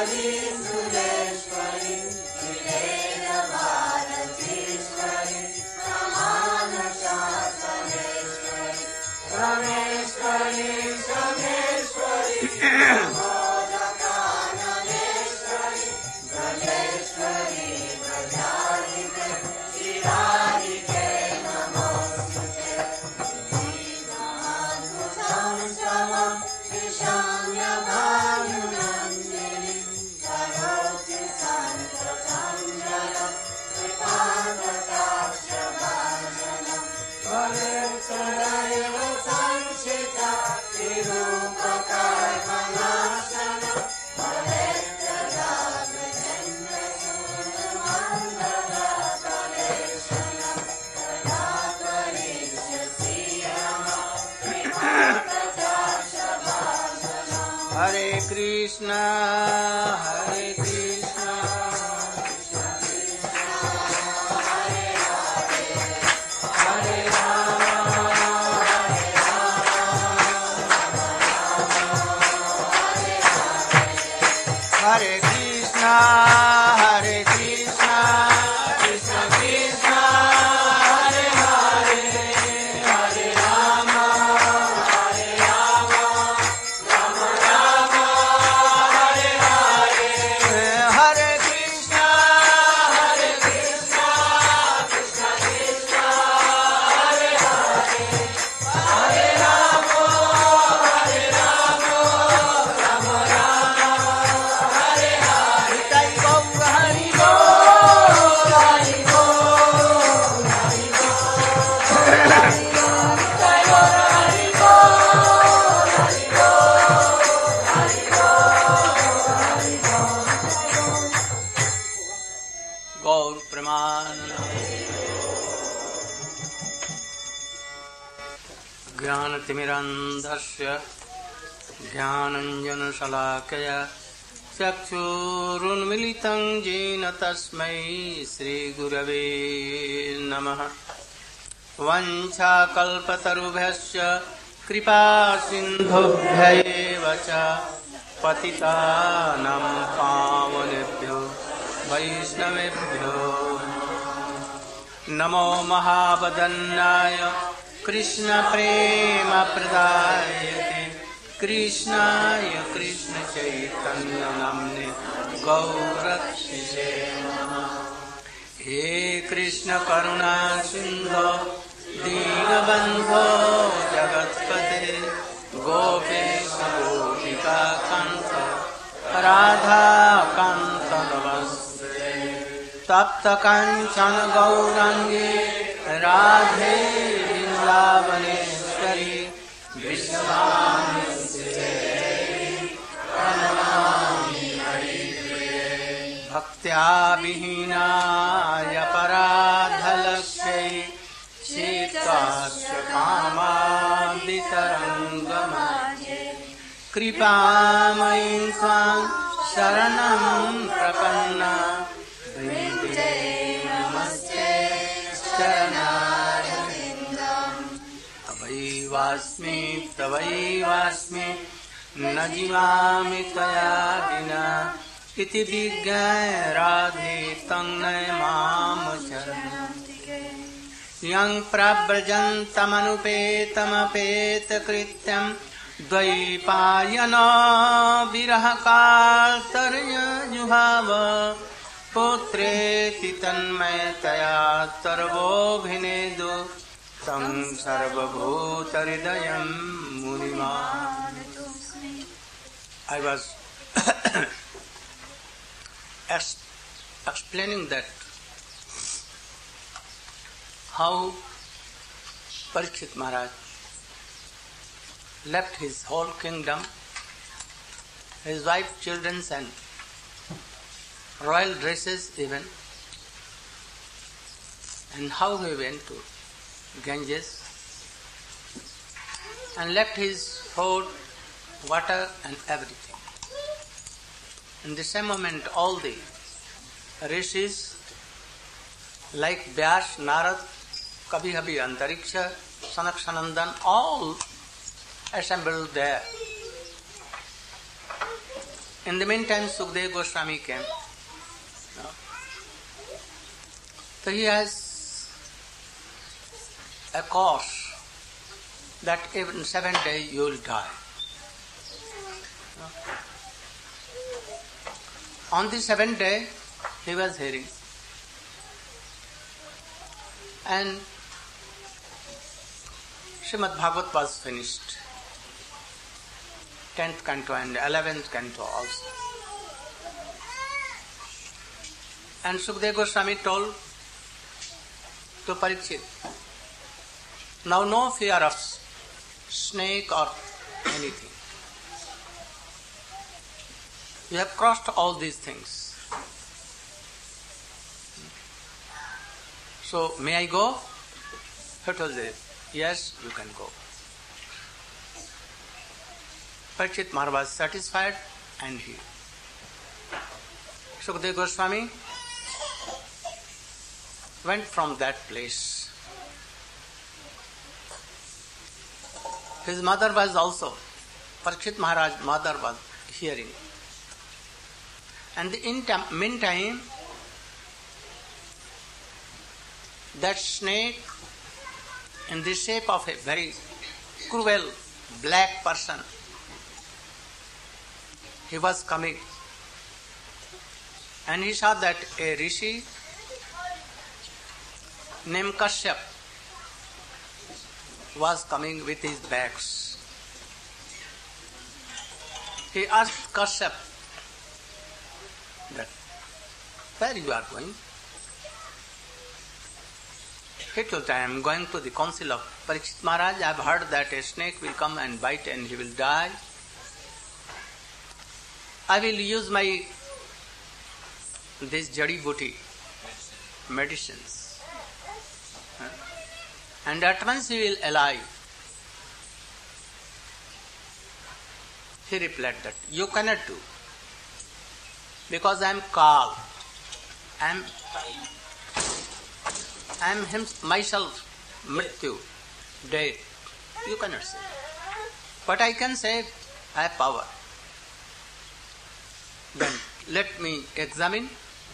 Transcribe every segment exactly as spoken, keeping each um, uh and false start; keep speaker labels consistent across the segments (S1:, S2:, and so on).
S1: ज्ञानञ्जनशलाकया चक्षुरुन्मिलितं येन तस्मै श्रीगुरवे नमः। वञ्चाकल्पतरुभ्यश्च कृपासिन्धुभ्यैव च पतितानां पावनेभ्यो वैष्णवेभ्यो नमो महावदन्याय कृष्णप्रेमप्रदायते कृष्णाय कृष्णचैतन्य नाम्ने गौरक्षिते नमः। हे कृष्ण करुणा सिन्धो दीनबन्धो जगत्पते गोपेश गोपिकान्त राधाकान्त नमस्ते। तप्त काञ्चन गौराङ्गी राधे वृन्दावनेश्वरी भक्त्या विहीनाय पराधलक्ष्यै शीतस्य कामादितरङ्गमाध्ये कृपामयीं त्वां शरणं प्रपन्ना वन्दे नमस्ते चरणारविन्दम्। तवैवास्मि तवैवास्मि न जीवामि त्वया विना इति विज्ञाय राधे तं नय मां शरणं। यं प्रव्रजन्तमनुपेतमपेतकृत्यं द्वैपायनो विरहकातर्यजुहाव पुत्रेति तन्मयतया सर्वोऽभिनेदु तं सर्वभूतहृदयं मुनिमानतोऽस्मि। I was explaining that how Parikshit Maharaj left his whole kingdom, his wife, children and royal dresses even, and how he went to Ganges and left his food, water and everything. In the same moment all the rishis like Vyas, Narad, Kabhi-Habhi, Antariksha, Sanak Sanandan, all assembled there. In the meantime, Sukadeva Goswami came. No? So he has a course that even seven days you will die. No? On the seventh day, he was hearing. And Srimad Bhagavat was finished. Tenth canto and eleventh canto also. And Sukadeva Goswami told to Parikshit, now no fear of snake or anything. You have crossed all these things. So, may I go? He told him, yes, you can go. Parikshit Maharaj was satisfied and he. Sukadeva Goswami went from that place. His mother was also, Parikshit Maharaj's mother was hearing. And in the meantime, that snake in the shape of a very cruel black person, he was coming. And he saw that a rishi named Kashyap was coming with his bags. He asked Kashyap that, where you are going? He told, I am going to the council of Parikshit Maharaj. I have heard that a snake will come and bite and he will die. I will use my this jadi booty medicines, and at once he will alive. He replied that you cannot do, because I am Kal. I am I am him, myself, Mrityu, dead. You cannot say. But I can say I have power. Then let me examine.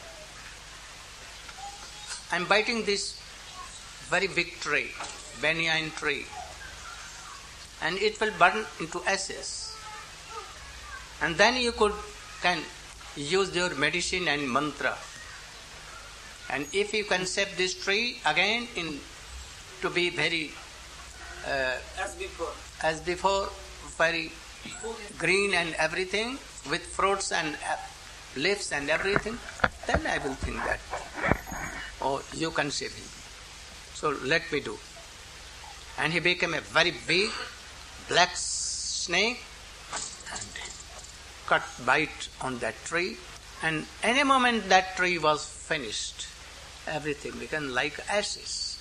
S1: I am biting this very big tree, banyan tree, and it will burn into ashes. And then you could can use your medicine and mantra. And if you can shape this tree again in to be very uh,
S2: as before,
S1: as before, very green and everything, with fruits and uh, leaves and everything, then I will think that, oh, you can save him. So let me do. And he became a very big black snake and cut bite on that tree. And any moment that tree was finished, everything became like ashes.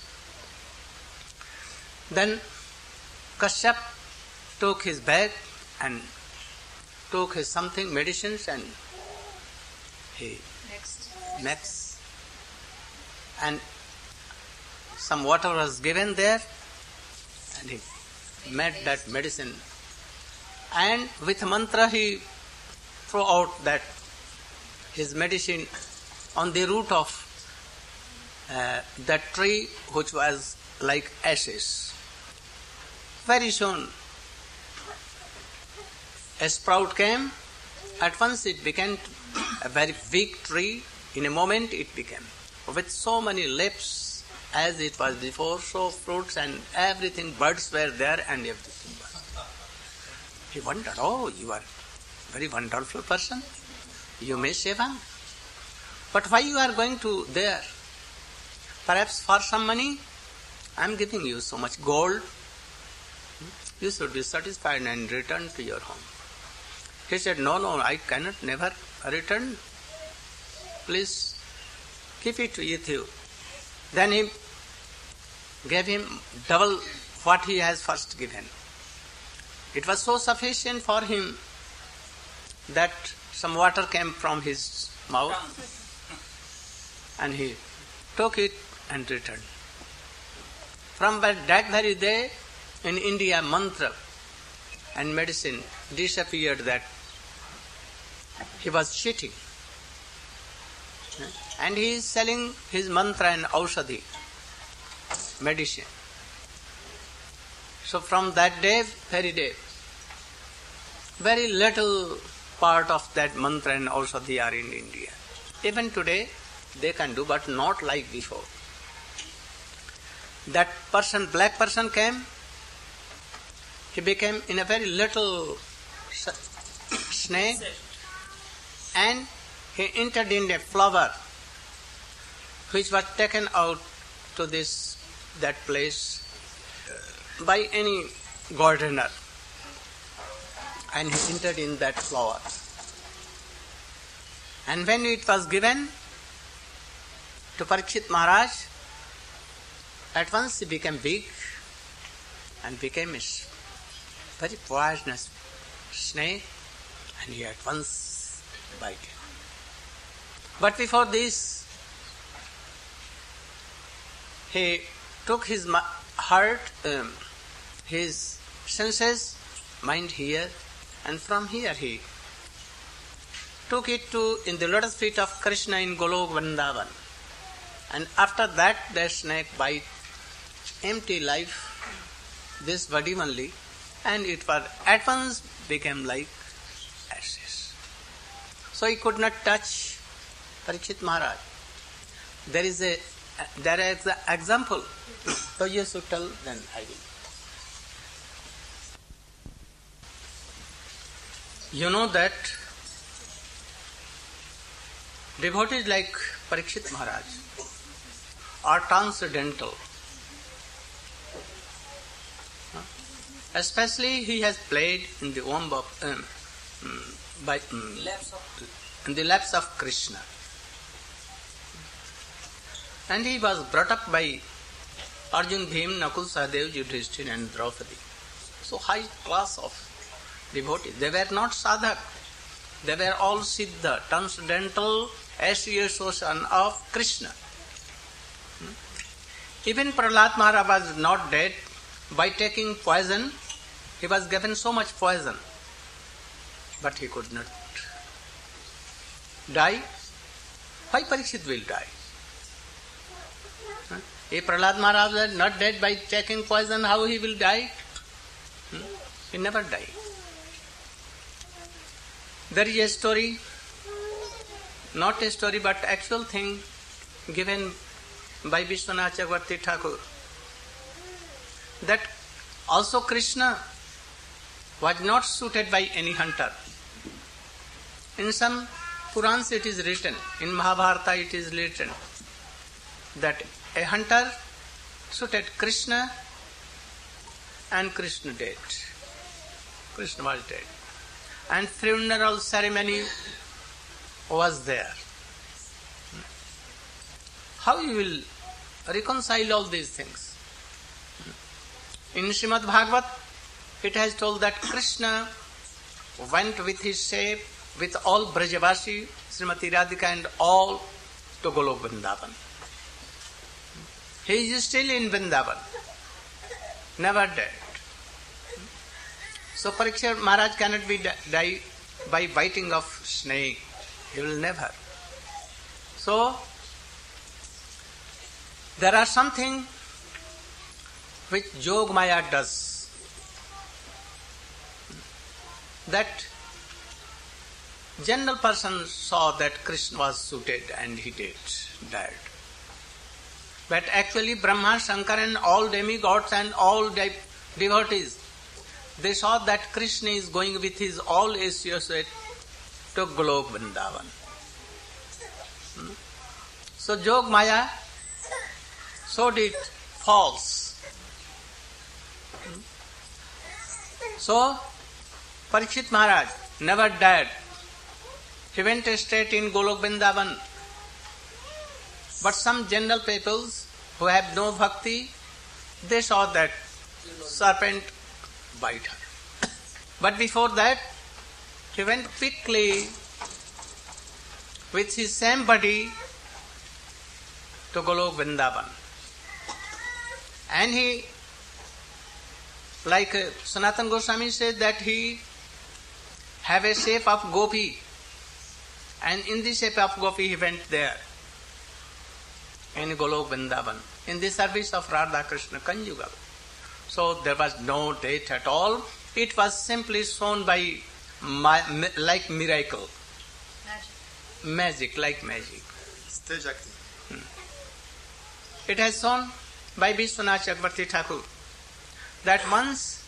S1: Then Kashyap took his bag and took his something, medicines, and he
S2: next.
S1: next. And some water was given there, and he made that medicine. And with mantra he threw out that his medicine on the root of uh, that tree, which was like ashes. Very soon a sprout came. At once it became a very big tree. In a moment it became, with so many leaves as it was before, so fruits and everything, birds were there and everything was. He wondered, oh, you are very wonderful person. You may save him. But why you are going to there? Perhaps for some money? I am giving you so much gold. You should be satisfied and return to your home. He said, no, no, I cannot never return. Please keep it with you. Then he gave him double what he has first given. It was so sufficient for him that some water came from his mouth and he took it and returned. From that very day, in India, mantra and medicine disappeared, that he was cheating. And he is selling his mantra and aushadhi, medicine. So from that day, very day, very little part of that mantra and aushadhi are in India. Even today, they can do, but not like before. That person, black person came, he became in a very little snake, and he entered in a flower which was taken out to this that place by any gardener, and he entered in that flower. And when it was given to Parikshit Maharaj, at once he became big and became a very poisonous snake, and he at once bit him. But before this, he took his heart, um, his senses, mind here, and from here he took it to in the lotus feet of Krishna in Golok Vrindavan. And after that, the snake bite empty life, this body only, and it was at once became like ashes. So he could not touch Parikshit Maharaj. There is a there is an example. So you should tell, then I will. You know that devotees like Parikshit Maharaj are transcendental. Especially he has played in the womb of, um, by, um, in the laps of Krishna. And he was brought up by Arjun, Bhim, Nakul, Sahadev, Yudhishthira and Draupadi. So high class of devotees. They were not sadhak. They were all siddha, transcendental association of Krishna. Even Prahlad Maharaj was not dead. By taking poison, he was given so much poison, but he could not die. Why Parikshit will die? Huh? If Prahlad Maharaj was not dead by taking poison, how he will die? Hmm? He never died. There is a story, not a story but actual thing given by Vishwanath Chakravarti Thakur, that also Krishna was not suited by any hunter. In some Purans it is written, in Mahabharata it is written, that a hunter suited Krishna and Krishna dead. Krishna was dead. And funeral ceremony was there. How you will reconcile all these things? In Srimad Bhagavat, it has told that Krishna went with his shape, with all Brajavasi, Srimati Radhika and all to Golok Vrindavan. He is still in Vrindavan, never dead. So Parikshit Maharaj cannot be die by biting of snake. He will never. So, there are something which Jog Maya does, that general person saw that Krishna was suited and he did, died. But actually Brahma, Shankar and all demigods and all de- devotees, they saw that Krishna is going with his all associates to Golok Vrindavan. Hmm? So Jog Maya showed it false. So, Parikshit Maharaj never died. He went straight in Golok Vrindavan. But some general peoples who have no bhakti, they saw that serpent bite her. But before that, he went quickly with his same body to Golok Vrindavan. And he, like uh, Sanatana Goswami said, that he have a shape of gopi, And in the shape of gopi he went there in Golok Vrindavan in the service of Radha Krishna conjugal. So there was no date at all. It was simply shown by my, like miracle. Magic. Magic, like magic.
S2: Stage acting.
S1: Hmm. It has shown by Vishwanath Chakravarti Thakur that once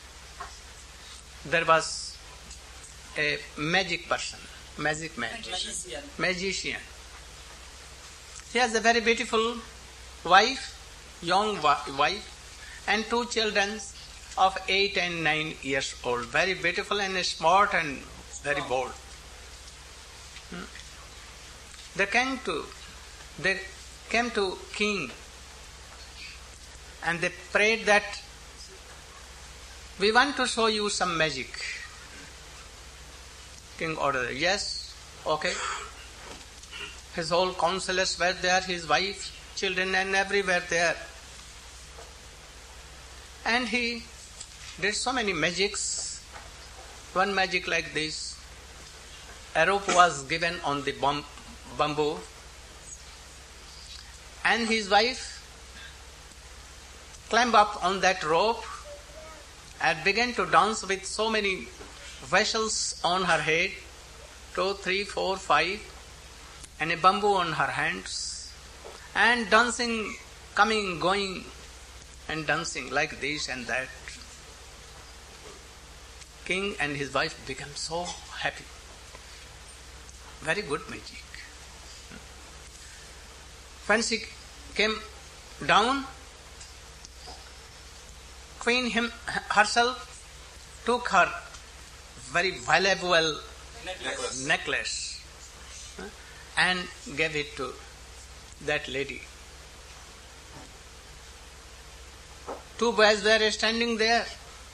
S1: there was a magic person, magic man,
S3: Magician.
S1: magician. He has a very beautiful wife, young wa- wife, and two children of eight and nine years old. Very beautiful and smart and very bold. Hmm. They came to, they came to king, and they prayed that we want to show you some magic. King ordered, yes, okay. His whole counselors were there, his wife, children, and everywhere there. And he did so many magics. One magic like this. A rope was given on the bam- bamboo, and his wife climbed up on that rope and began to dance with so many vessels on her head, two, three, four, five, and a bamboo on her hands, and dancing, coming, going, and dancing like this and that. King and his wife became so happy. Very good magic. When she came down, Queen him, herself took her very valuable
S3: Necklace.
S1: necklace and gave it to that lady. Two boys were standing there.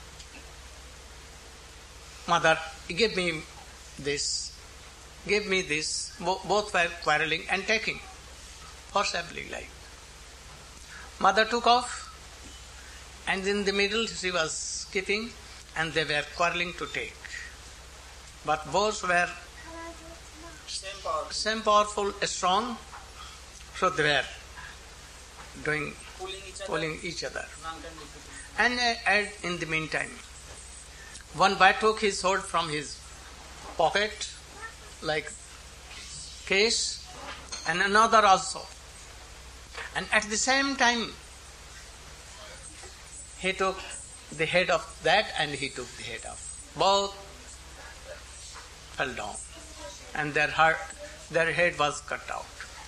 S1: Mother, give me this, give me this. Bo- both were quarreling and taking, forcibly like. Mother took off, and in the middle she was keeping, and they were quarreling to take. But both were
S3: Same power.
S1: same powerful, strong, so they were doing,
S3: Pulling each other.
S1: pulling each other.
S3: Long time difficult.
S1: And uh, and in the meantime, one boy took his sword from his pocket, like case, and another also. And at the same time, he took the head of that and he took the head of both. Fell down, and their heart, their head was cut out.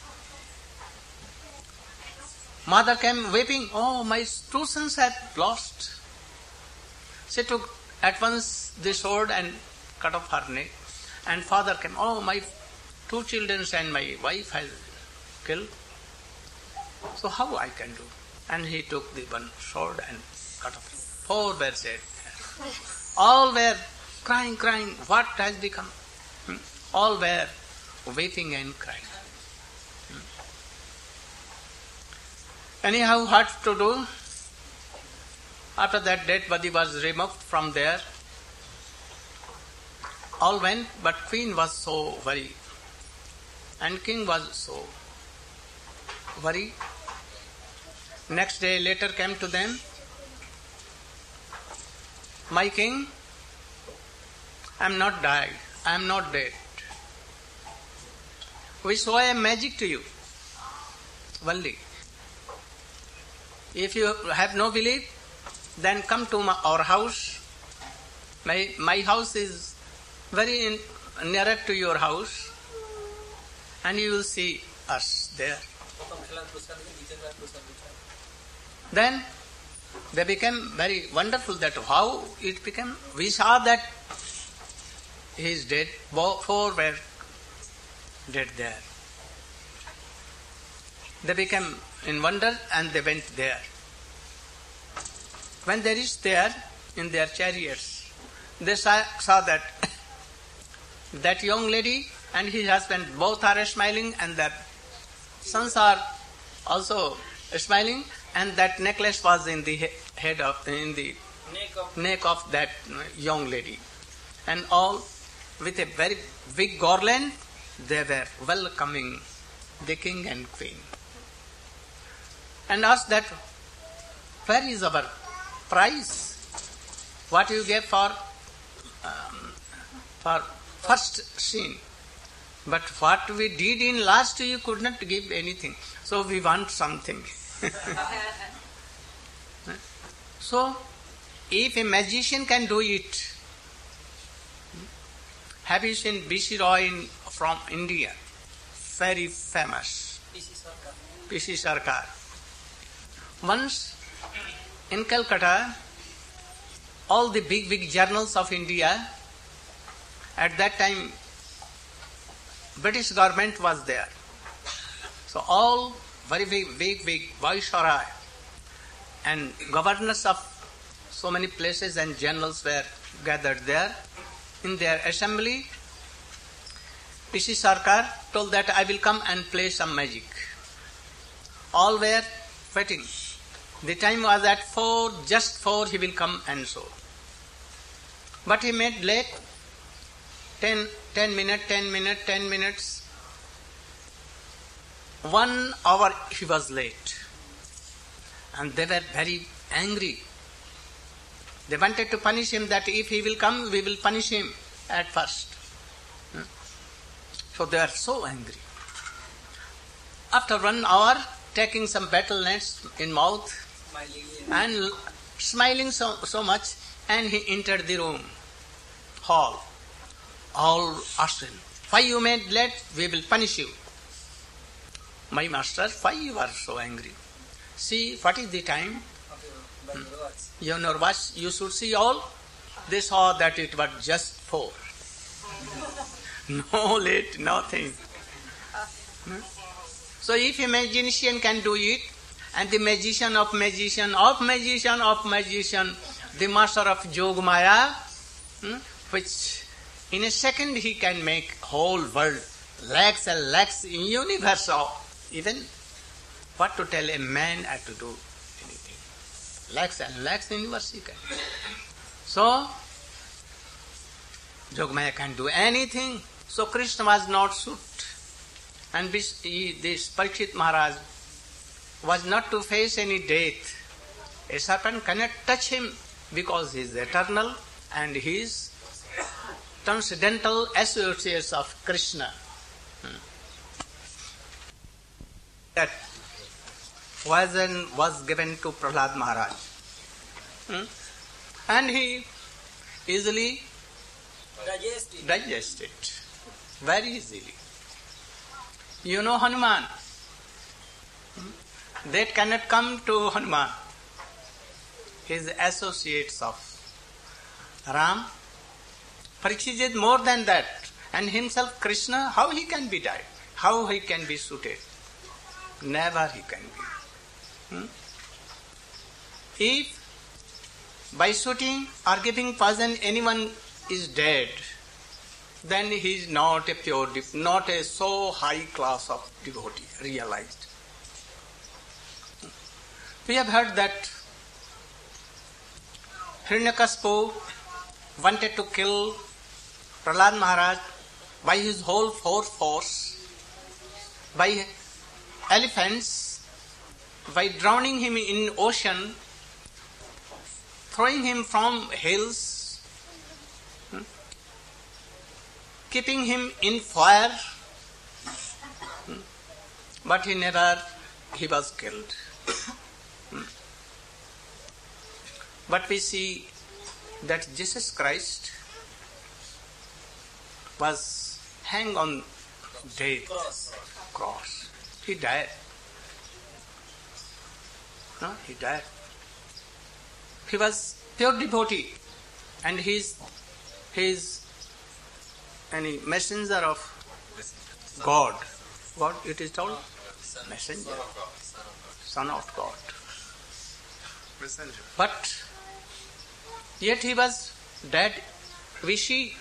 S1: Mother came weeping, oh, my two sons have lost. She took at once the sword and cut off her neck. And father came, oh, my two children and my wife has killed. So how I can do? And he took the one sword and cut off. Four were dead. All were crying, crying. What has become? Hmm? All were weeping and crying. Anyhow, what to do? After that, dead body was removed from there. All went, but queen was so worried, and king was so worried. Next day, letter came to them. My king, I am not died. I am not dead. We show a magic to you. Only. If you have no belief, then come to my, our house. My, my house is very in, nearer to your house, and you will see us there. Then they became very wonderful that how it became. We saw that he is dead. Four were dead there. They became in wonder and they went there. When they reached there in their chariots, they saw, saw that that young lady and his husband both are smiling, and their sons are also smiling, and that necklace was in the he- head of in the
S3: Neck of
S1: neck of that young lady, and all with a very big garland they were welcoming the king and queen and asked that, where is our prize? What you gave for um, for first scene? But what we did in last, you could not give anything. So we want something. So, if a magician can do it, have you seen B C Roy in, from India? Very famous.
S3: P C Sarkar.
S1: P C Sarkar. Once in Calcutta, all the big, big journals of India, at that time, British government was there. So all very big, big, big viceroy and governors of so many places and journals were gathered there. In their assembly, P C Sarkar told that I will come and play some magic. All were waiting. The time was at four, just four he will come and so. But he made late, ten, ten minutes, ten minutes, ten minutes. One hour he was late. And they were very angry. They wanted to punish him, that if he will come, we will punish him at first. So they are so angry. After one hour, taking some battle nets in mouth and smiling so, so much, and he entered the room, hall. All asked him, why you made late? We will punish you. My master, why you are so angry? See, what is the time? Hmm. You know what? You should see all. They saw that it was just four. No late, nothing. Hmm? So if a magician can do it, and the magician of magician of magician of magician, the master of Jogmaya, hmm, which in a second he can make whole world, lakhs and lakhs in universe of even what to tell a man had to do anything. Lakhs and lakhs in universe he can. So Jogmaya can do anything. So Krishna was not suit. And this, he, this Parikshit Maharaj was not to face any death. A serpent cannot touch him because he is eternal and he is transcendental associates of Krishna. Hmm. That poison was given to Prahlad Maharaj. Hmm. And he easily
S3: Digested.
S1: digested. Very easily. You know Hanuman. Hmm? That cannot come to Hanuman. His associates of Ram. Parikshit is more than that. And himself Krishna, how he can be died? How he can be suited? Never he can be. Hmm? If by shooting or giving poison anyone is dead, then he is not a pure, not a so high class of devotee, realized. We have heard that Hiranyakashipu wanted to kill Prahlad Maharaj by his whole force, force, by elephants, by drowning him in ocean, throwing him from hills, keeping him in fire, but he never, he was killed. But we see that Jesus Christ was hanged on death,
S3: Cross.
S1: cross. He died. No, he died. He was pure devotee, and he is, he is any messenger of God. God, it is called messenger, son of God.
S2: Messenger.
S1: But yet he was dead, we see.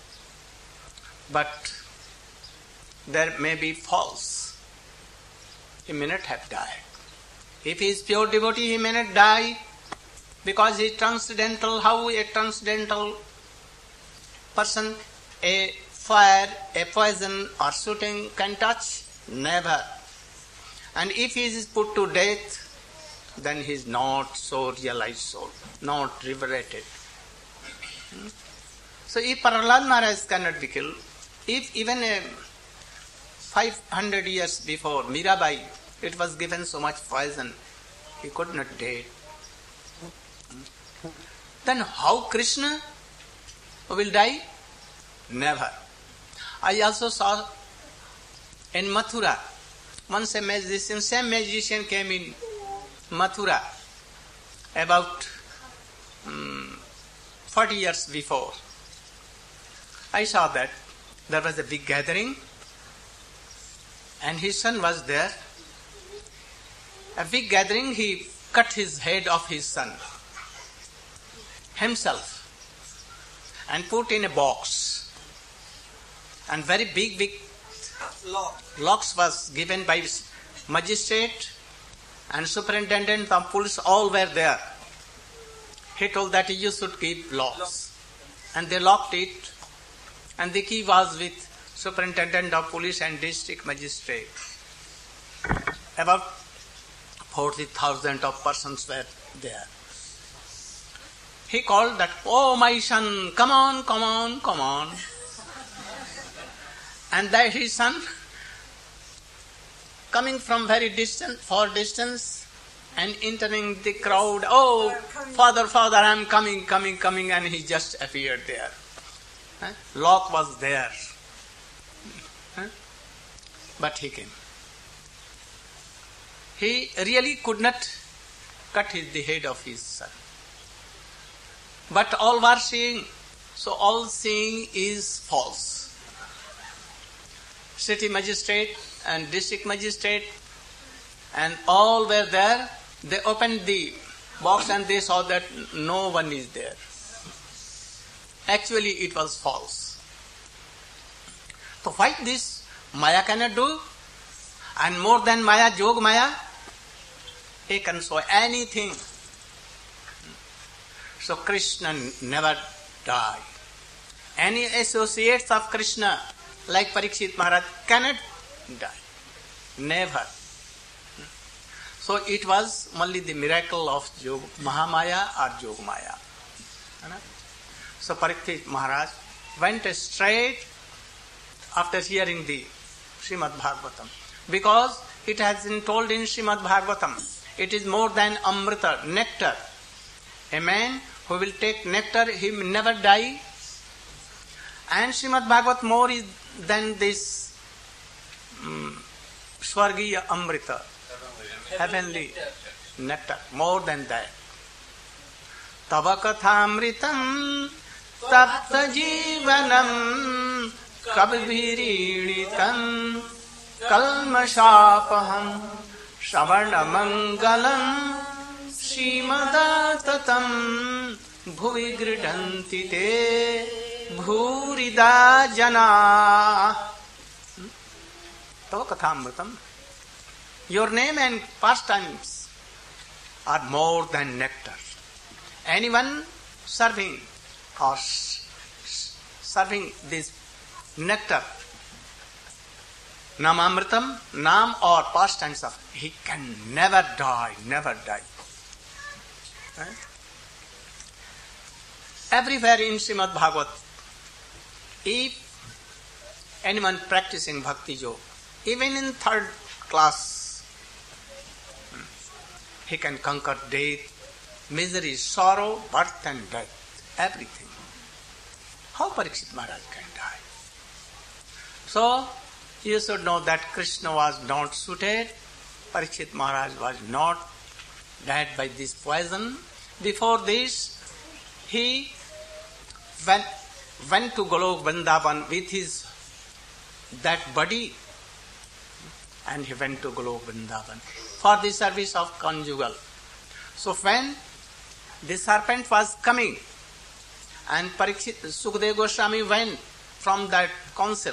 S1: But there may be false. He may not have died. If he is pure devotee, he may not die because he is transcendental. How a transcendental person, a fire, a poison or shooting can touch? Never. And if he is put to death, then he is not so realized soul, not liberated. Hmm? So if Prahlad Maharaj cannot be killed, if even a five hundred years before Mirabai, it was given so much poison, he could not dare. Then how Krishna will die? Never. I also saw in Mathura, once a magician, same magician came in Mathura about um, forty years before. I saw that there was a big gathering and his son was there. A big gathering, he cut his head of his son himself and put in a box. And very big, big
S3: Lock.
S1: locks was given by magistrate and superintendent of police, all were there. He told that you should keep locks. And they locked it. And the key was with superintendent of police and district magistrate. About forty thousand of persons were there. He called that, "Oh my son, come on, come on, come on." And that his son, coming from very distant, far distance, and entering the crowd, "Oh, father, father, I am coming, coming, coming," and he just appeared there. Huh? Lock was there. Huh? But he came. He really could not cut his, the head of his son. But all were seeing. So all seeing is false. City magistrate and district magistrate and all were there. They opened the box and they saw that no one is there. Actually it was false. So why this Maya cannot do? And more than Maya, Jog Maya, he can show anything. So Krishna never died. Any associates of Krishna like Parikshit Maharaj cannot die. Never. So it was only the miracle of Jog, Mahamaya or Jog Maya. So Parikshit Maharaj went straight after hearing the Srimad Bhagavatam. Because it has been told in Srimad Bhagavatam, it is more than Amrita, nectar. A man who will take nectar, he will never die. And Srimad Bhagavat more is than this um, Swargiya Amrita, heavenly nectar, more than that. Tava kathamritam tapta jivanam kabhirinitam kalmashapaham Shravanamangalam Srimadatam Bhuvi Gridanti Te Bhurida Jana. Tava Kathamritam. Your name and pastimes are more than nectar. Anyone serving or serving this nectar, Namamritam, Nam or past tense of, he can never die, never die. Right? Everywhere in Srimad Bhagavat, if anyone practicing Bhakti Yoga, even in third class, he can conquer death, misery, sorrow, birth and death, everything. How Parikshit Maharaj can die? So, you should know that Krishna was not suited. Parikshit Maharaj was not died by this poison. Before this, he went, went to Golok Vrindavan with his that body, and he went to Golok Vrindavan for the service of conjugal. So when the serpent was coming, and Parikshit, Sukadeva Goswami went from that council,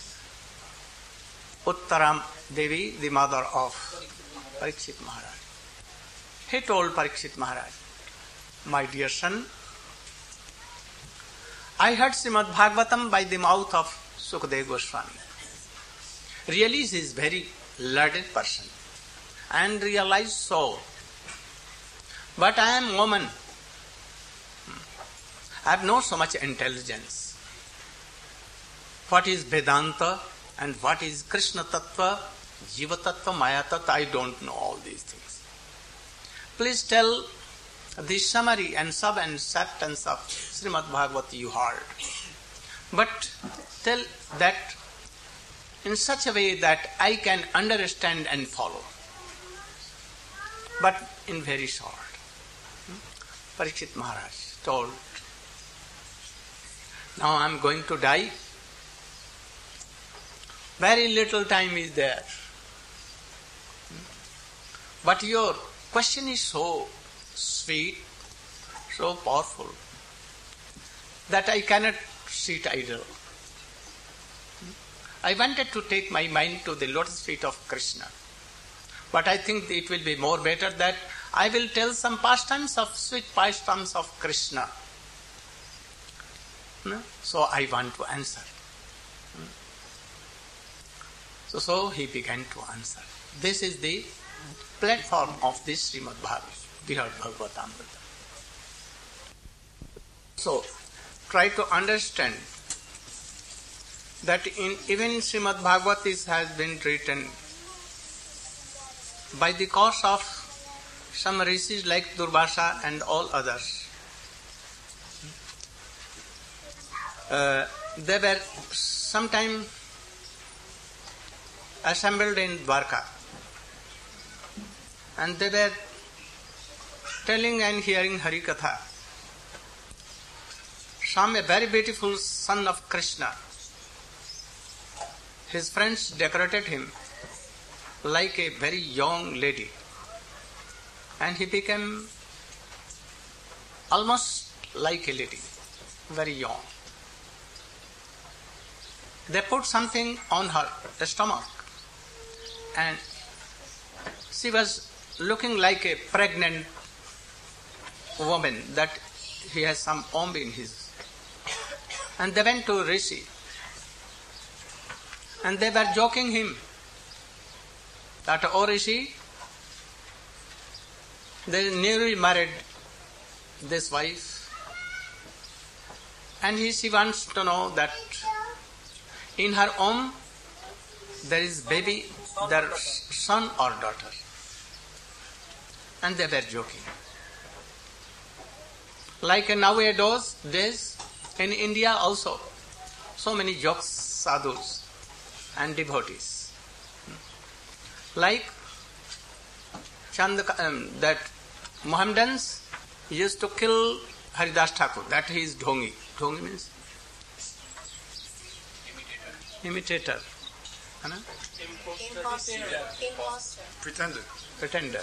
S1: Uttaram Devi, the mother of Parikshit Maharaj, he told Parikshit Maharaj, "My dear son, I heard Srimad Bhagavatam by the mouth of Sukadeva Goswami. Really he is very learned person and realized soul. But I am woman. I have not so much intelligence. What is Vedanta and what is Krishna Tattva, Jiva Tattva, Maya Tattva, I don't know all these things. Please tell the summary and sub and substance of Srimad Bhagavata you heard. But tell that in such a way that I can understand and follow. But in very short. Parikshit Maharaj told, now I am going to die. Very little time is there. But your question is so sweet, so powerful, that I cannot sit idle. I wanted to take my mind to the lotus feet of Krishna. But I think it will be more better that I will tell some pastimes of sweet pastimes of Krishna. So I want to answer. So, so he began to answer. This is the platform of this Srimad Bhagavatam, the Bhagavatamrita. So, try to understand that in even Srimad Bhagavatam has been written by the cause of some rishis like Durvasa and all others. Uh, they were sometime assembled in Dwarka and they were telling and hearing Harikatha. Some a very beautiful son of Krishna. His friends decorated him like a very young lady and he became almost like a lady, very young. They put something on her stomach and she was looking like a pregnant woman that he has some womb in his. And they went to Rishi and they were joking him that, oh Rishi, they newly married this wife and he, she wants to know that in her womb there is baby, their son or daughter. And they were joking. Like nowadays, days in India also, so many jokes, sadhus and devotees. Like Chand, um, that Mohammedans used to kill Haridas Thakur, that he is Dhongi. Dhongi means? Imitator. Imitator.
S4: Imposter. Imposter.
S2: Pretender.
S1: Pretender.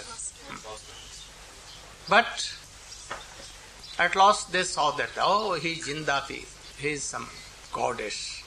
S1: But at last they saw that, oh, he is Jindapi, he is some goddess.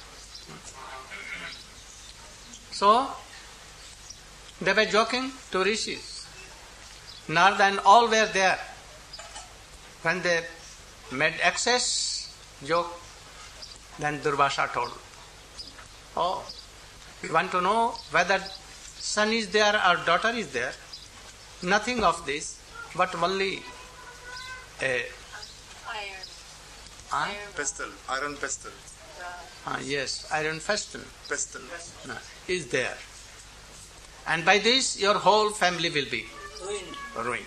S1: So, they were joking to rishis. Narada and all were there. When they made excess joke, then Durvasa told, oh, you want to know whether son is there or daughter is there? Nothing of this, but only a
S4: Iron.
S1: ah,
S4: Iron.
S2: Pestle. Iron pestle.
S1: ah, yes, iron pestle
S2: Pestle.
S1: no, is there. And by this your whole family will be
S3: Ruined.
S1: ruined.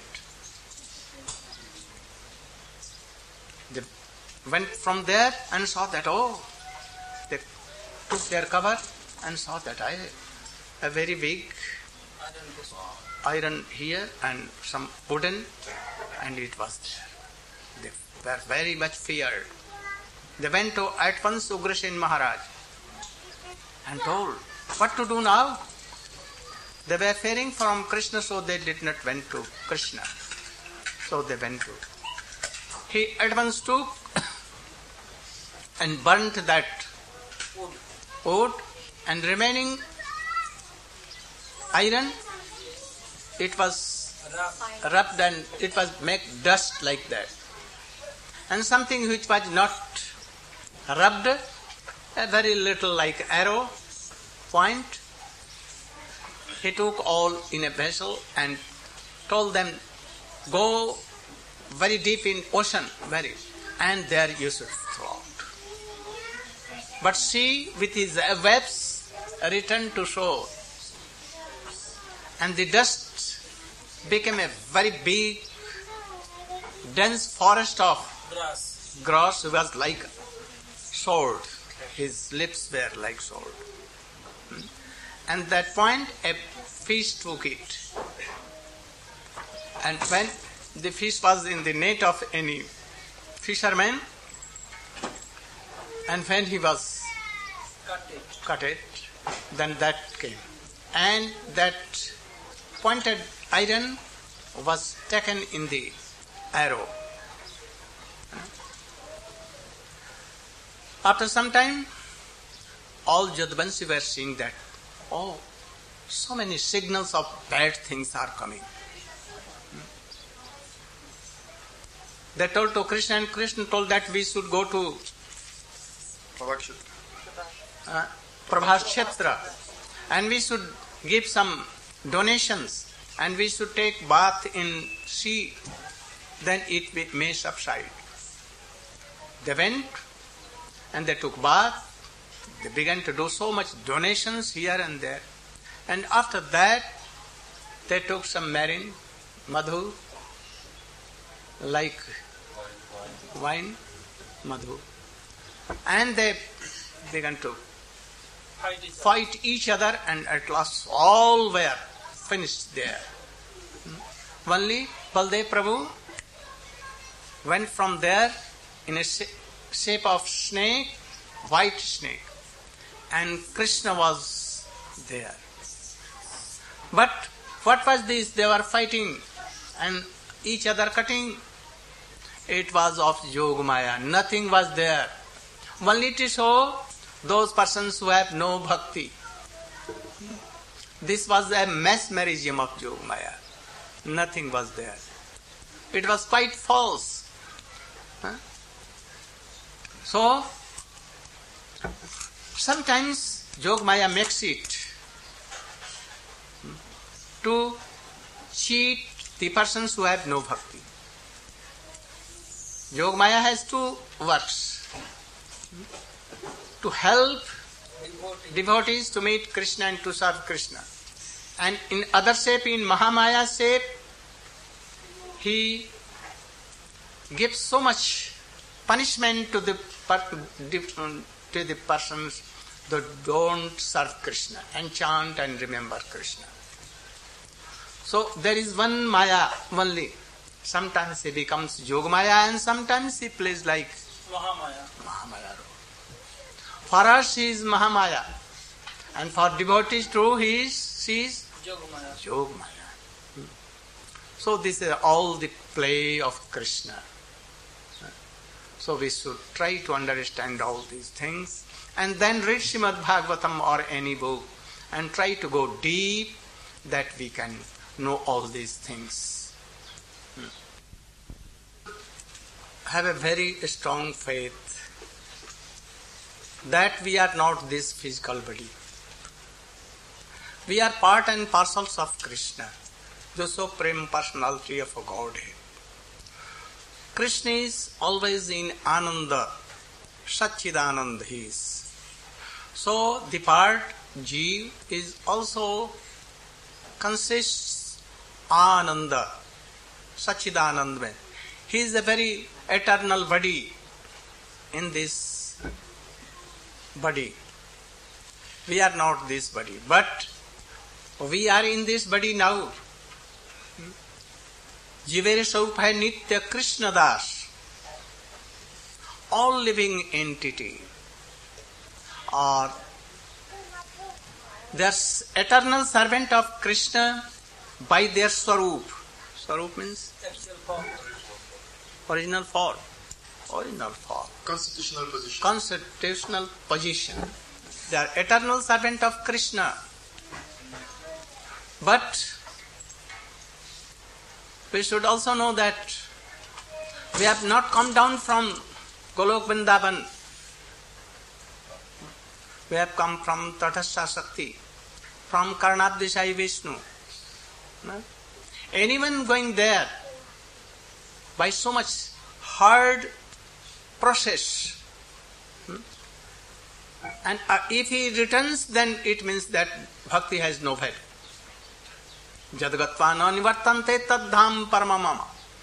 S1: They went from there and saw that, oh, they took their cover and saw that I a very big iron here and some wooden, and it was there. They were very much feared. They went to at once Ugrasen Maharaj and told, what to do now? They were fearing from Krishna, so they did not went to Krishna. So they went to. He at once took and burnt that
S3: Wood.
S1: wood and remaining iron, it was
S3: Rough.
S1: rubbed and it was make dust like that. And something which was not rubbed, a very little like arrow point. He took all in a vessel and told them, go very deep in ocean, very, and there you should throw out. But she, with his webs, returned to shore, and the dust became a very big, dense forest of
S3: Grass.
S1: grass. Was like sword. His lips were like sword. And at that point, a fish took it. And when the fish was in the net of any fisherman, and when he was
S3: Cut it.
S1: cut it, then that came. And that pointed iron was taken in the arrow. After some time, all Jadvanshi were seeing that, oh, so many signals of bad things are coming. They told to Krishna, and Krishna told that we should go to uh, Prabhashetra, and we should give some donations, and we should take bath in sea, then it may subside. They went and they took bath. They began to do so much donations here and there, and after that they took some marine, madhu, like wine, madhu, and they began to
S3: Fight each other.
S1: fight each other, and at last all were finished there. Hmm. Only Baldev Prabhu went from there in a shape of snake, white snake, and Krishna was there. But what was this? They were fighting and each other cutting. It was of Yogamaya. Nothing was there. Only to show those persons who have no bhakti. This was a mesmerism of Yogamaya. Nothing was there. It was quite false. Huh? So, sometimes Yogamaya makes it to cheat the persons who have no bhakti. Yogamaya has two works: to help
S3: Devotee.
S1: devotees to meet Krishna and to serve Krishna. And in other shape, in Mahamaya shape, he gives so much punishment to the per- to the persons that don't serve Krishna and chant and remember Krishna. So there is one Maya only. Sometimes he becomes Yogamaya and sometimes he plays like
S3: Mahamaya.
S1: Mahamaya role. For us he is Mahamaya, and for devotees too he is, she is
S3: Yogamaya.
S1: Yogamaya. Hmm. So this is all the play of Krishna. So we should try to understand all these things and then read Srimad Bhagavatam or any book and try to go deep that we can know all these things. Hmm. Have a very strong faith that we are not this physical body. We are part and parcels of Krishna, the Supreme Personality of a Godhead. Krishna is always in Ananda, Satchidananda he is. So the part Jeev is also consists Ananda, Satchidananda. He is a very eternal body in this body. We are not this body, but we are in this body now. Jivere Sarup hai Nitya Krishna Das. All living entity are their eternal servant of Krishna by their Swarup. Swarup means
S3: Actual form.
S1: original form. Original form.
S2: Constitutional position.
S1: Constitutional position. They are eternal servant of Krishna. But we should also know that we have not come down from Golok Vrindavan. We have come from Tatastha Shakti, from Karnabdishai Vishnu. No? Anyone going there by so much hard process, hmm? and uh, if he returns, then it means that bhakti has no value. Jadgatva na nivartante taddham paramamama.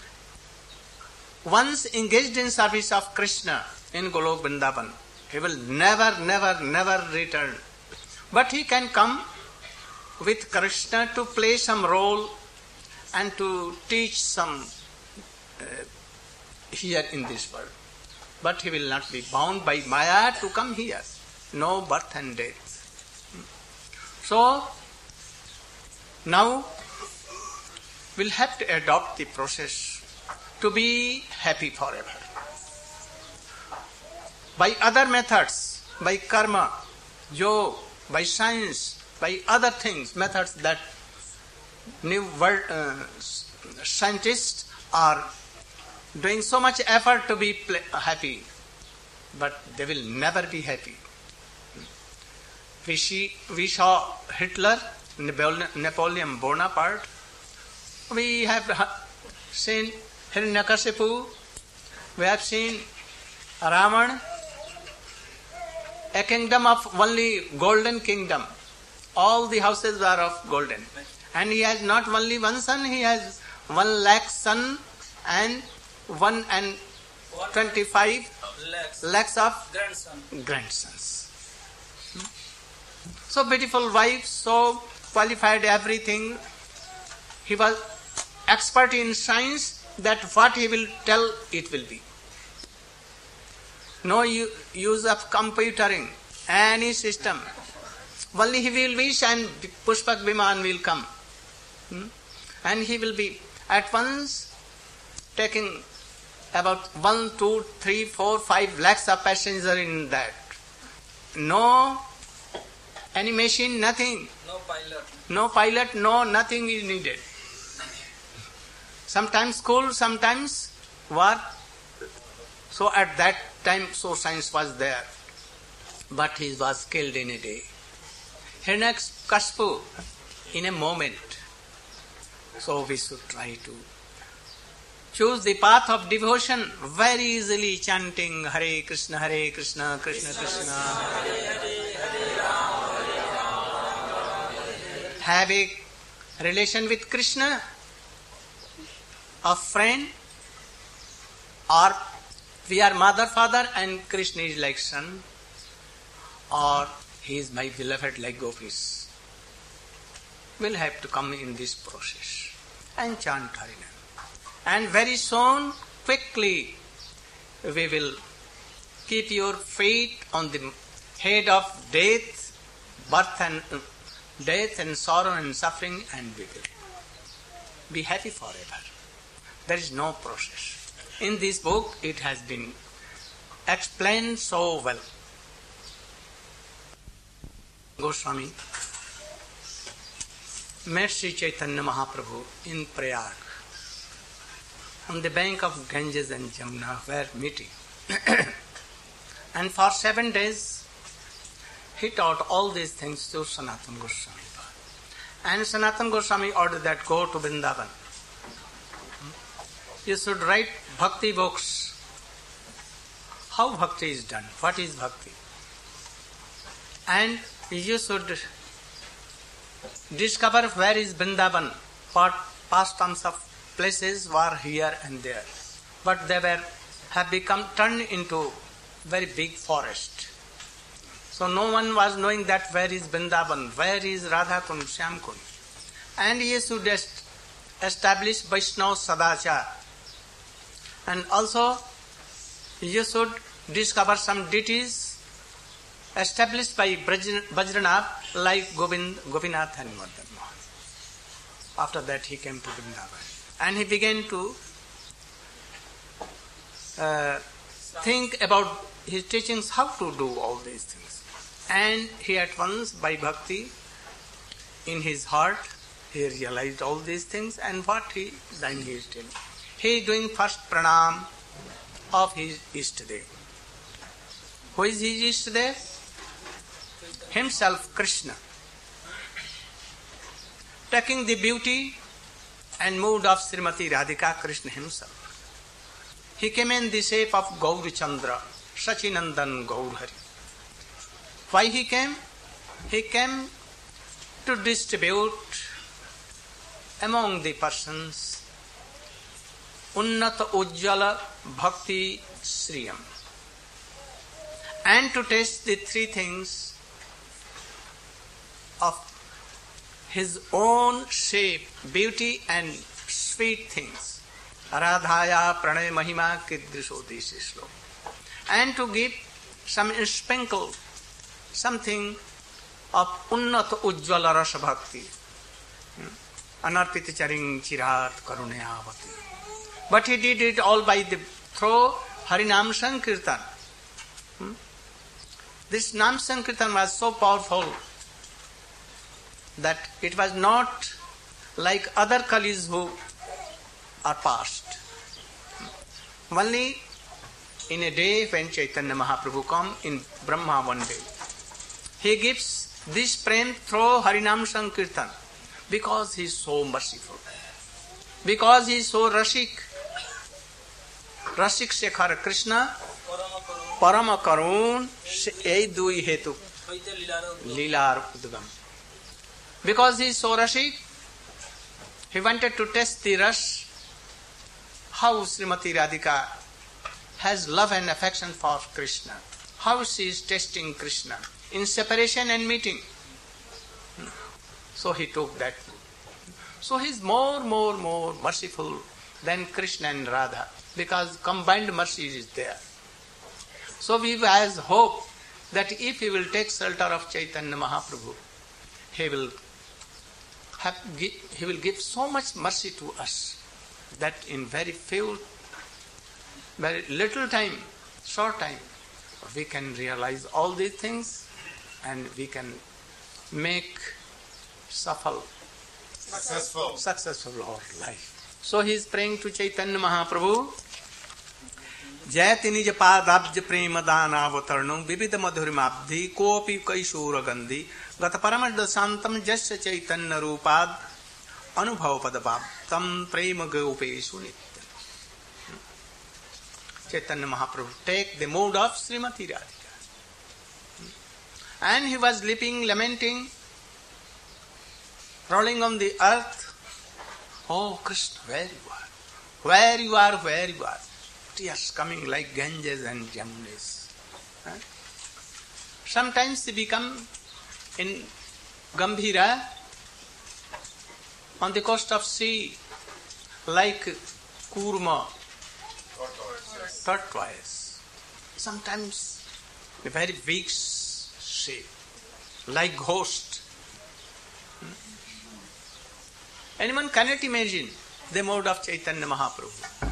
S1: Once engaged in service of Krishna in Golok Vrindavan, he will never, never, never return. But he can come with Krishna to play some role and to teach some uh, here in this world. But he will not be bound by Maya to come here. No birth and death. So, now we'll have to adopt the process to be happy forever. By other methods, by karma, yoga, by science, by other things, methods that new world uh, scientists are doing so much effort to be play, happy, but they will never be happy. We, see, we saw Hitler, Napoleon Bonaparte. We have seen Hiranyakashipu. We have seen Ravan, a kingdom of only golden kingdom. All the houses are of golden. And he has not only one son, he has one lakh son and one and twenty-five
S3: Lakhs.
S1: lakhs of
S3: Grandson.
S1: grandsons. So beautiful wife, so qualified everything. He was expert in science, that what he will tell, it will be. No u- use of computering, any system. Only he will wish and Pushpak Viman will come. Hmm? And he will be at once taking about one, two, three, four, five lakhs of passengers in that. No any machine, nothing.
S3: No pilot.
S1: No pilot, no nothing is needed. Sometimes school, sometimes work. So at that time, so science was there. But he was killed in a day. Hiranyakashipu, in a moment. So we should try to choose the path of devotion very easily, chanting Hare Krishna, Hare Krishna, Krishna Krishna. Have a relation with Krishna, a friend, or we are mother, father, and Krishna is like son, or he is my beloved like gopis. We'll have to come in this process and chant Harinam. And very soon, quickly, we will keep your feet on the head of death, birth and uh, death and sorrow and suffering, and we will be happy forever. There is no process. In this book, it has been explained so well. Goswami met Sri Chaitanya Mahaprabhu in Prayag, on the bank of Ganges and Jamuna, were meeting. And for seven days, he taught all these things to Sanatana Goswami. And Sanatana Goswami ordered that go to Vrindavan. You should write bhakti books. How bhakti is done? What is bhakti? And you should discover where is Vrindavan. What pastimes of places were here and there. But they were have become turned into very big forest. So no one was knowing that where is Vrindavan, where is Radhakund, Shyamkund. And he should est- establish Vaishnava Sadachar. And also you should discover some deities established by Braj- Vajranath like Govind, Gopinath and Madan Mohan. After that he came to Vrindavan. And he began to uh, think about his teachings, how to do all these things. And he at once, by bhakti, in his heart, he realized all these things, and what he then he is telling. He is doing first pranam of his Ishtadev. Who is his Ishtadev? himself Krishna, taking the beauty and mood of Srimati Radhika, Krishna himself. He came in the shape of Gauri Chandra, Sachinandan Gaurhari. Why he came? He came to distribute among the persons Unnata Ujjala Bhakti Sriyam, and to taste the three things of his own shape, beauty and sweet things. Radhaya Pranay Mahima Kidrisho Desi Shlo. And to give some sprinkle, something of Unnata Ujjvala Rasa Bhakti. Anarpita Charing Chirat Karunayavati. But he did it all by the through Harinam Sankirtan. Hmm? This Nam Sankirtan was so powerful that it was not like other Kalis who are past. Hmm. Only in a day when Chaitanya Mahaprabhu come in Brahma one day, he gives this prem through Harinam Sankirtan because he is so merciful, because he is so Rashik. Rasik Shekhar Krishna, Parama Karun, Ei Dui Hetu, Leela Udgam. Because he is so Rashik, he wanted to test the Rash, how Srimati Radhika has love and affection for Krishna, how she is testing Krishna in separation and meeting. So he took that. So he is more, more, more merciful than Krishna and Radha, because combined mercy is there. So we has hope that if he will take shelter of Chaitanya Mahaprabhu, he will have, he will give so much mercy to us that in very few, very little time, short time, we can realize all these things and we can make suffer,
S2: Successful.
S1: successful our life. So he is praying to Chaitanya Mahaprabhu. Jayati nij padabj prema danavattarnam vividha madhurimabdhi kopi kaishura gandhi gata paramada santam jasya chaitanya rupad anubhava padabab tam prema gopeshu nityam. Chaitanya Mahaprabhu take the mood of Srimati Radhika. And he was leaping, lamenting, rolling on the earth. Oh Krishna, where you are, where you are, where you are. Tears coming like Ganges and Jamunas. Huh? Sometimes they become in Gambhira, on the coast of sea, like Kurma,
S2: Tortoise.
S1: tortoise. Sometimes a very weak shape, like ghost. Anyone cannot imagine the mode of Chaitanya Mahaprabhu.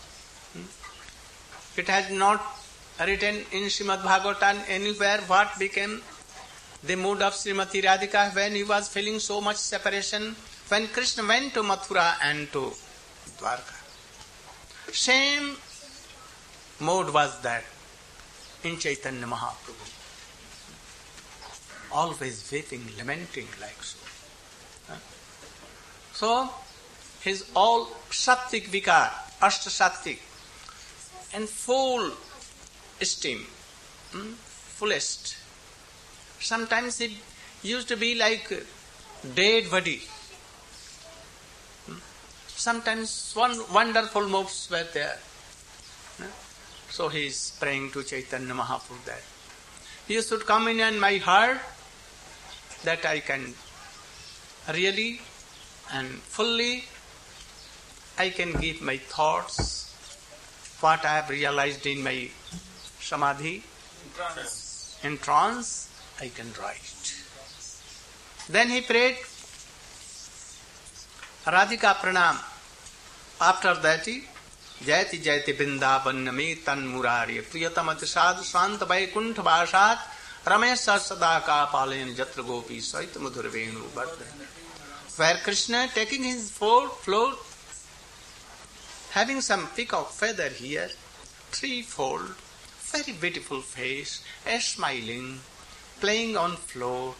S1: It has not written in Srimad Bhagavatam anywhere what became the mood of Srimati Radhika when he was feeling so much separation, when Krishna went to Mathura and to Dwarka. Same mode was that in Chaitanya Mahaprabhu. Always weeping, lamenting like so. So, his all Sattvik Vikar, Ashta Sattvik, and full esteem, hmm? fullest. Sometimes it used to be like dead body. Hmm? Sometimes one wonderful moves were there. Hmm? So he is praying to Chaitanya Mahaprabhu that you should come in my heart, that I can really and fully I can give my thoughts, what I have realized in my samadhi, in trance, I can write. Then he prayed Radhika Pranam. After that, he Jayati Jayati Vrindavan me tan murari priyatamati sadhu santa vaikuntha vasat ramesha sadaka palayan jatra gopi saita madhur venu vardhana. Where Krishna taking his float, float, having some peacock feather here, threefold, very beautiful face, a smiling, playing on floor.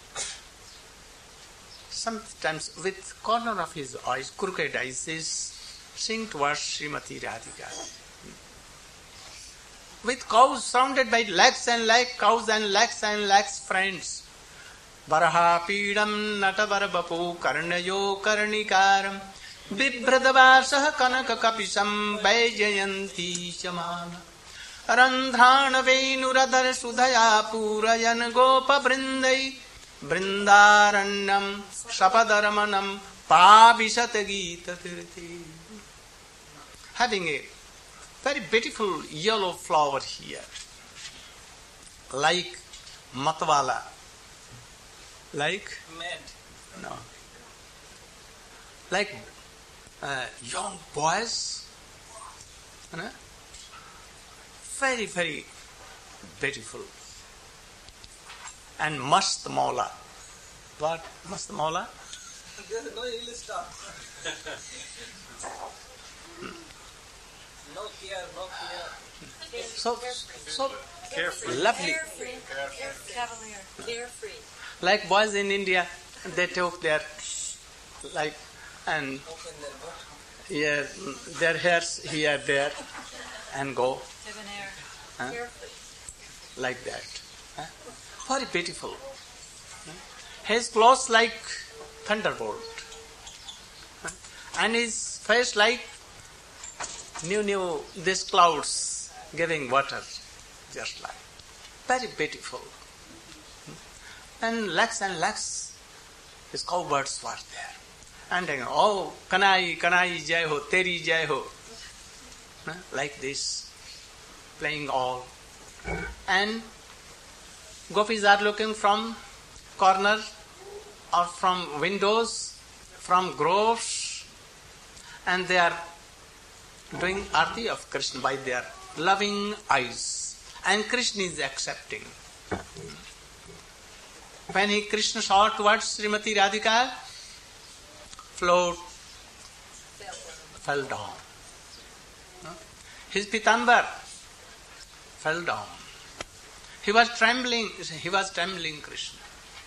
S1: Sometimes with corner of his eyes, crooked eyes, says, sing towards Srimati Radhika. With cows surrounded by lakhs and lakhs cows and lakhs and lakhs friends. Varaha pidam natavarvapu karnayo karnikaram bibhradavasah kanaka kapisam vaijayanti shamana randhrana venuradhar sudhaya purayan gopa brindai brindarannam sapadaramanam pavisat gita tirthi. Having a very beautiful yellow flower here, like matwala, like
S3: Mad.
S1: no, like uh, young boys, you know, very very beautiful, and mast mola. What mast mola?
S3: There's no English stuff. No care, no care.
S1: So so
S2: Carefree.
S1: lovely.
S4: Carefree. Carefree. Cavalier. Carefree.
S1: Like boys in India, they took their like and
S3: Open their butt.
S1: yeah, their hairs here there and go
S4: Debonair.
S1: Huh?
S4: Carefree.
S1: like that. Huh? Very beautiful. Huh? His clothes like thunderbolt, huh? And his face like new new these clouds giving water, just like very beautiful. And lakhs and lakhs his cowbirds were there. And they go, oh, Kanai, Kanai Jai Ho, Teri Jai Ho. Huh? Like this, playing all. And gopis are looking from corner or from windows, from groves, and they are doing arti of Krishna by their loving eyes. And Krishna is accepting. When he Krishna saw towards Srimati Radhika, float fell down. His pitambar fell down. He was trembling, he was trembling Krishna.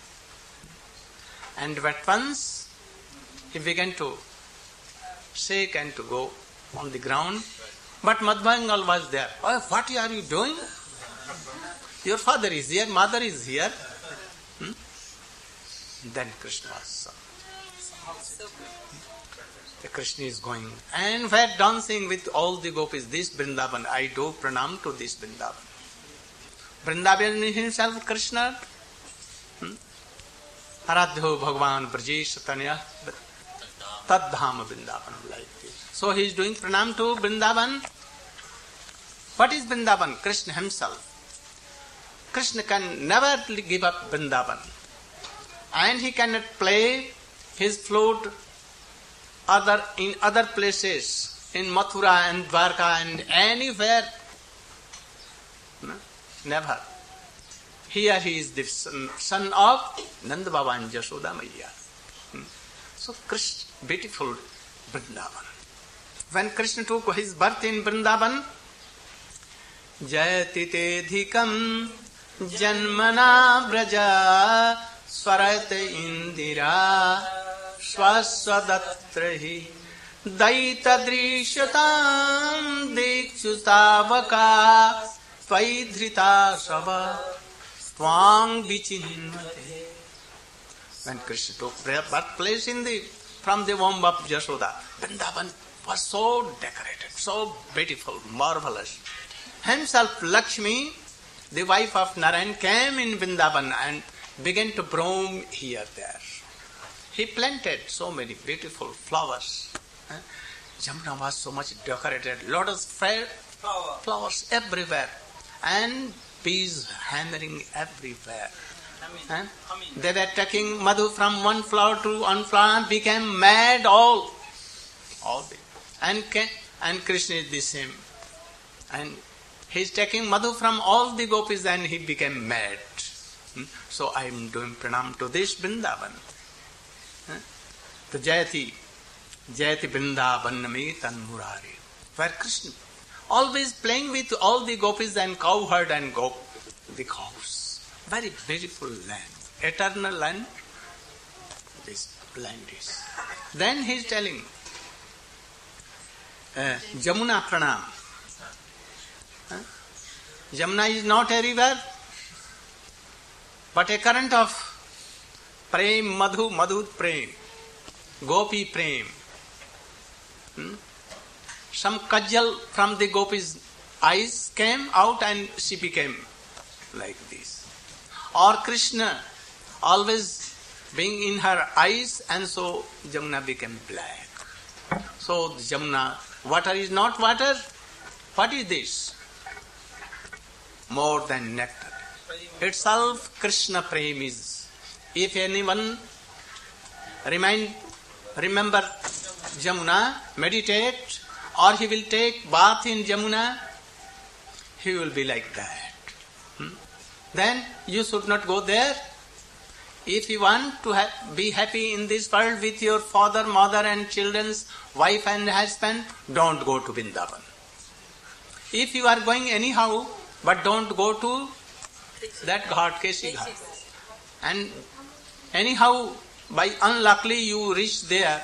S1: And at once he began to shake and to go on the ground. But Madhvangal was there. Oh, what are you doing? Your father is here, mother is here. Hmm? Then Krishna was so. The Krishna is going and were dancing with all the gopis. This Vrindavan, I do pranam to this Vrindavan. Vrindavan himself, Krishna. Hmm? Aradho Bhagavan Brajesh Tanya Tadham Vrindavan, like this. So he is doing pranam to Vrindavan. What is Vrindavan? Krishna himself. Krishna can never give up Vrindavan. And he cannot play his flute other in other places, in Mathura and Dwarka and anywhere. No? Never. Here he is the son, son of Nanda Baba and Jashoda Maiya. Hmm? So Krishna, beautiful Vrindavan. When Krishna took his birth in Vrindavan, Jayati te dhikam janmana braja swarat indira swaswadatrahi daita drishatam dikshutavaka tvaidhrita sava twang vichinmate. When Krishna took birthplace in the from the womb of Jashoda, Vrindavan was so decorated, so beautiful, marvelous. Himself, Lakshmi, the wife of Narayan, came in Vrindavan and began to roam here there. He planted so many beautiful flowers. Eh? Jamuna was so much decorated, lotus fair
S3: Flower.
S1: flowers everywhere, and bees hammering everywhere.
S3: Humming.
S1: Eh?
S3: Humming.
S1: They were taking madhu from one flower to one flower and became mad all. All the, and, and Krishna is the same. And he is taking madhu from all the gopis and he became mad. Hmm? So I am doing pranam to this Vrindavan. Huh? To Jayati, Jayati Vrindavan me tan murari. Where Krishna, always playing with all the gopis and cowherd and gop, the cows. very beautiful land, eternal land. This land is. Then he is telling, uh, Jamuna Pranam. Huh? Jamuna is not a river, but a current of prem, madhu, madhu prem, gopi prem. Hmm? Some kajal from the gopi's eyes came out and she became like this. Or Krishna always being in her eyes, and so Jamuna became black. So Jamuna, water is not water. What is this? More than nectar. Itself Krishna prem is. If anyone remind, remember Jamuna, meditate, or he will take bath in Jamuna, he will be like that. Hmm? Then you should not go there. If you want to ha- be happy in this world with your father, mother and children's wife and husband, don't go to Vrindavan. If you are going anyhow, but don't go to that Ghat, Keshi Ghat. And anyhow, by unluckily you reach there.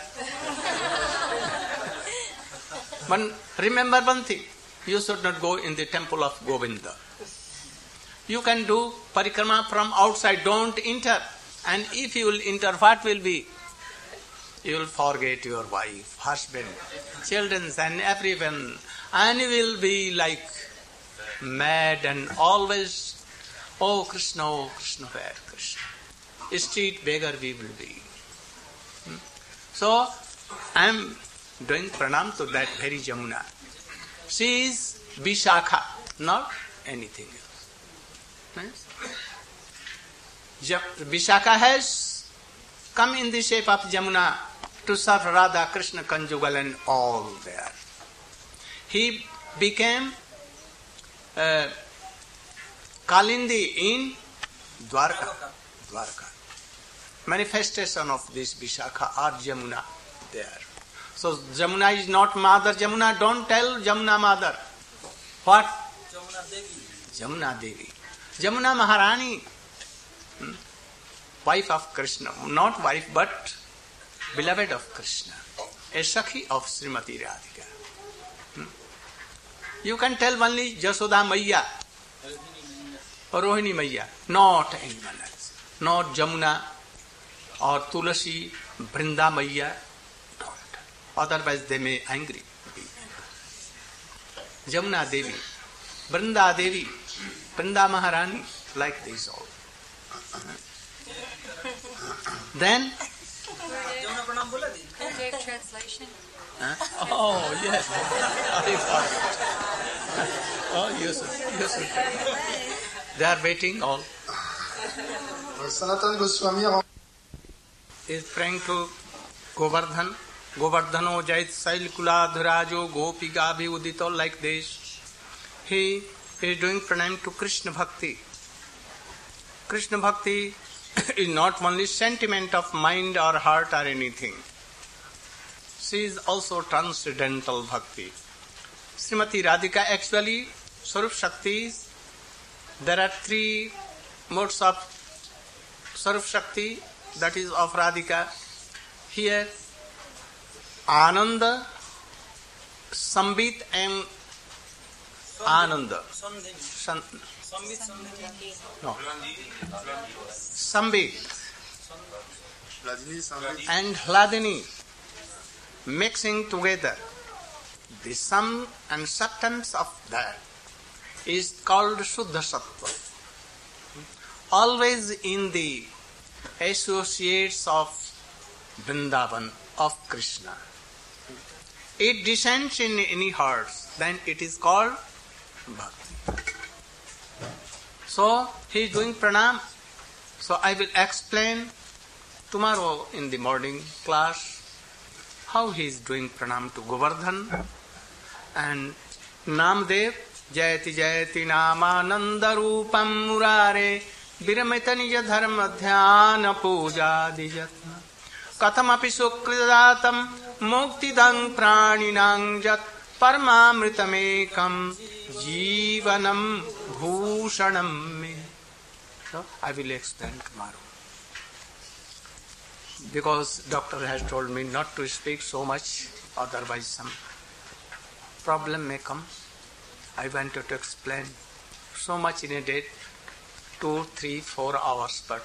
S1: But remember one thing, you should not go in the temple of Govinda. You can do parikrama from outside, don't enter. And if you will enter, what will be? You will forget your wife, husband, children and everyone. And you will be like mad and always, oh Krishna, oh Krishna, where Krishna? Street beggar we will be. Hmm? So, I am doing pranam to that very Jamuna. She is Vishakha, not anything else. Vishakha has come in the shape of Jamuna to serve Radha, Krishna, Conjugal and all there. He became uh, Kalindi in Dwarka. Dwarka. Manifestation of this Vishakha or Jamuna there. So Jamuna is not Mother Jamuna. Don't tell Jamuna Mother. What?
S3: Jamuna Devi.
S1: Jamuna Devi. Jamuna Maharani. Hmm? Wife of Krishna. Not wife but beloved of Krishna. A Sakhi of Srimati Radhika. Hmm? You can tell only Jasoda Maiya. Or Rohini Maiya. Not anyone else. Not Jamuna or Tulasi, Brinda Maiya. Otherwise they may angry be. Jamuna Devi, Brinda Devi, Brinda Maharani, like this all. Then
S3: Jamuna Pranam bola di.
S4: Who gave translation?
S1: Huh? Oh yes, I forgot. Oh Yusuf, Yusuf. They are waiting all.
S2: Sanatana Goswami
S1: Is praying to Govardhan. Govardhano Jait Sail Kuladhrajo Gopi Gabhi Udito, like this. He is doing pranam to Krishna Bhakti. Krishna Bhakti is not only sentiment of mind or heart or anything. She is also transcendental Bhakti. Srimati Radhika, actually, Swarup Shaktis, there are three modes of Swarup Shakti, that is of Radhika. Here, Ananda, Sambit and Ananda.
S3: Sandhini.
S1: San,
S3: Sambit Sandhini.
S1: no. Sambit
S2: Vladini Sambit
S1: and Hladini mixing together. The sum and substance of that is called Shuddha Sattva. Always in the associates of Vrindavan, of Krishna. It descends in any hearts, then it is called Bhakti. So, he is doing pranam. So, I will explain tomorrow in the morning class how he is doing pranam to Govardhan. And Namdev, Jayati Jayati Namananda Rupam Murare Viramita Nija Dharma Dhyana Puja Dijatna Kathamapi Sukridatam Muktidang Praninang Jat Paramamritamekam Jivanam Bhushanam Me. matter, I will explain tomorrow. Because doctor has told me not to speak so much, otherwise some problem may come. I wanted to explain so much in a day, two, three, four hours, but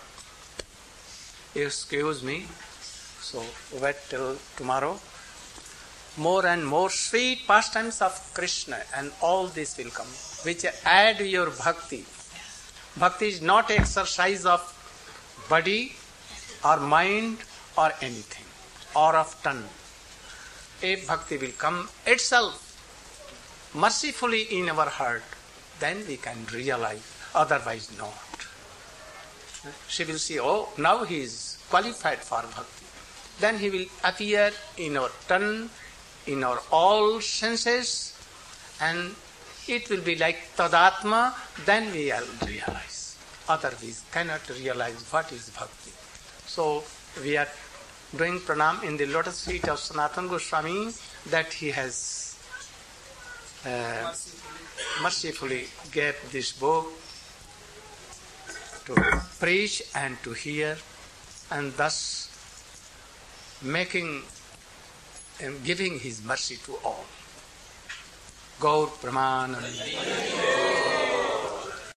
S1: excuse me, so wait till tomorrow. More and more sweet pastimes of Krishna and all this will come, which add your bhakti. Bhakti is not exercise of body or mind or anything, or of tongue. A bhakti will come itself mercifully in our heart, then we can realize, otherwise not. She will see, oh, now he is qualified for bhakti. Then he will appear in our tongue, in our all senses, and it will be like tadatma, then we will realize. Otherwise cannot realize what is bhakti. So we are doing pranam in the lotus feet of Sanatana Goswami that he has uh, mercifully gave this book to preach and to hear, and thus making and giving his mercy to all. Gaur Pramananda.